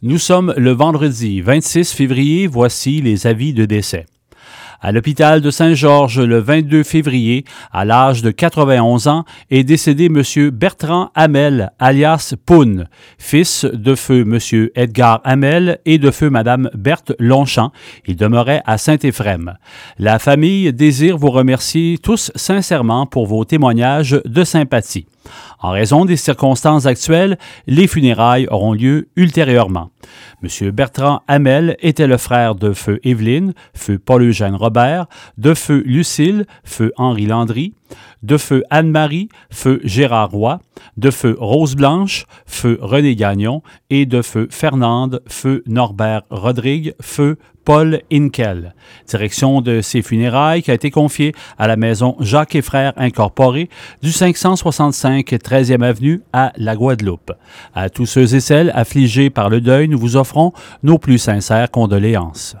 Nous sommes le vendredi 26 février, voici les avis de décès. À l'hôpital de Saint-Georges, le 22 février, à l'âge de 91 ans, est décédé M. Bertrand Hamel, alias Poun, fils de feu M. Edgar Hamel et de feu Mme Berthe Longchamp. Il demeurait à Saint-Éphrem. La famille désire vous remercier tous sincèrement pour vos témoignages de sympathie. En raison des circonstances actuelles, les funérailles auront lieu ultérieurement. M. Bertrand Hamel était le frère de feu Évelyne, feu Paul-Eugène Robert, de feu Lucille, feu Henri Landry, de feu Anne-Marie, feu Gérard Roy, de feu Rose Blanche, feu René Gagnon et de feu Fernande, feu Norbert Rodrigue, feu Paul Hinkel. Direction de ces funérailles qui a été confiée à la maison Jacques et Frères Incorporée du 565 13e avenue à la Guadeloupe. À tous ceux et celles affligés par le deuil, nous vous offrons nos plus sincères condoléances.